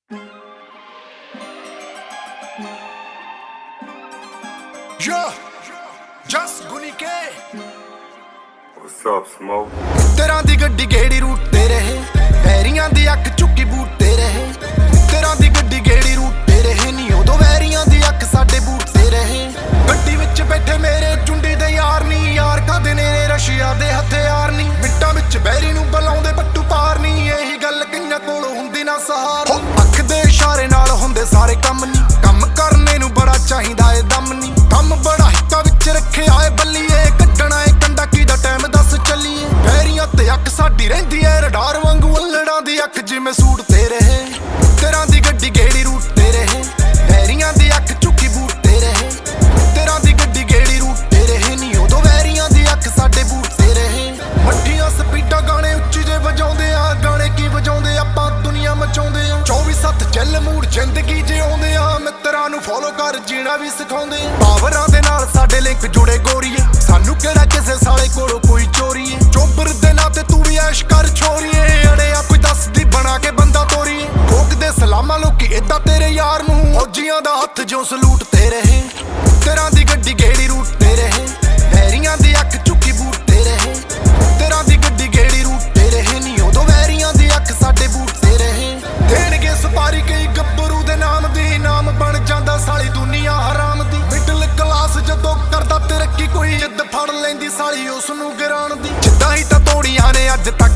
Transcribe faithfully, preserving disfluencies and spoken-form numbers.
Yo, just Guni K. What's up, Smoke? तेरा दी गड्डी गेड़ी root ते रहे, वैरियां दी अख चुक्की बूट ते रहे। तेरा दी गड्डी गेड़ी रूट ते रहे, नी उदों वैरियां दी अख साडे बूट ते रहे। गड्डी विच बैठे मेरे चुंडी दे यार नी, यार कदे नेरे रशिया दे हथियार नी। मिंटां विच बैरी नूं बुलाउंदे पट्टू पार नी, यही गल कईयां कोलों हुंदी ना सहार। अख दे इशारे नाल हुंदे सारे कम नी, कम करने नूं बड़ा चाहिदा ए दम नी। कम बड़ा हिक्का विच रखिया ए बल्लीए, कड्डणा ए कंडा कीदा टाइम दस चलीए। वैरियां ते अख साडी रहिंदी ए रडार वांगू, अल्लड़ां दी अख जिवें सूट ते रहे। तेरां दी गड्डी गेड़ी रूट ते रहे, वैरियां दी अख चुक्की बूट ते रहे। तेरां दी गड्डी गेड़ी रूट ते रहे, नी उदों वैरियां दी अख साडे बूट ते रहे। मट्ठियां स्पीडां गाने उच्ची जे वजाउंदे आ, गाने की वजाउंदे आपां दुनिया मचाउंदे आ। चौबी सत्त चल मूड जिंदगी जिउंदे आ, मित्तरां नूं फॉलो कर जीना भी सिखाउंदे आ। पावरां दे नाल साडे लिंक जुड़े गोरीए, सानू किहड़ा किसे साले कोलों कोई चोरीए। चोबर दे नाते तू भी ऐश कर छोरीए, अड़िया कोई दसदी बना के बंदा तोरीए। ठोकदे सलामां लोकी इदां तेरे यार नूं, फौजियां दा हत्थ जो सलूट ते रहे। तेरां दी गड्डी गेड़ी रूट ते रहे, वैरियां दी अख चुक्की बूट ते रहे। तेरां दी गड्डी गेड़ी रूट ते रहे, नी उदों वैरियां दी अख साडे बूट ते रहे। देणगे सपारी कई गब्बरू दे नाम दी, नाम बन जांदा साली दुनिया हराम दी। मिडल क्लास जदों करदा तरक्की, कोई जिद्द फड़ लैंदी साली उस नूं गिराण दी। जिद्दां ही तां तोड़ियां ने अज तक